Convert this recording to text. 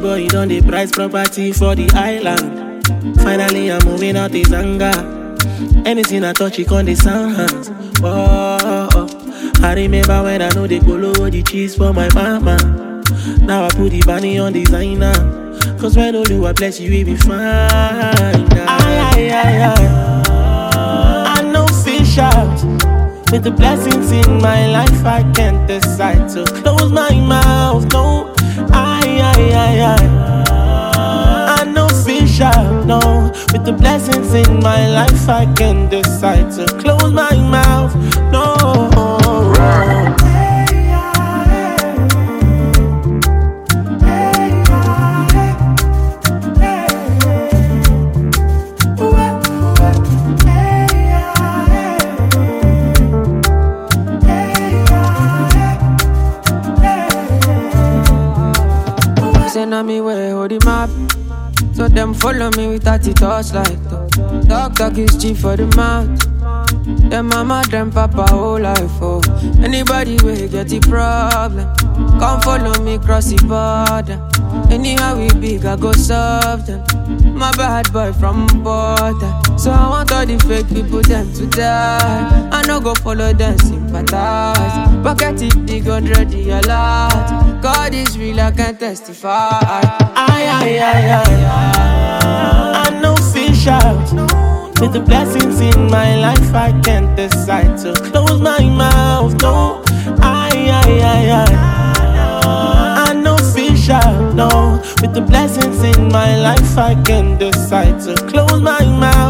boy, you done the price property for the island. Finally, I'm moving out this anger. Anything I touch, it on the sound hands. Whoa, I remember when I know they go low the cheese for my mama. Now I put the bunny on designer. Cause when Oluwa bless you, we be fine. I know fish out. With the blessings in my life, I can't decide to close my mouth. No, I know fish out. No, with the blessings in my life, I can't decide to close my mouth. No. Send me where hold the map, so them follow me with 30 torchlight. Talk is cheap for the mouth. Them mama, them papa, whole life. Oh, anybody will get the problem. Come follow me cross the border. Anyhow we big, I go serve them. My bad boy from border. So I want all the fake people them to die. I no go follow them, sympathize. Pocket it big 100 a lot. God is real, I can testify. I know fish out. With the blessings in my life, I can't decide to close my mouth. No, I know fish out. No, with the blessings in my life, I can't decide to close my mouth.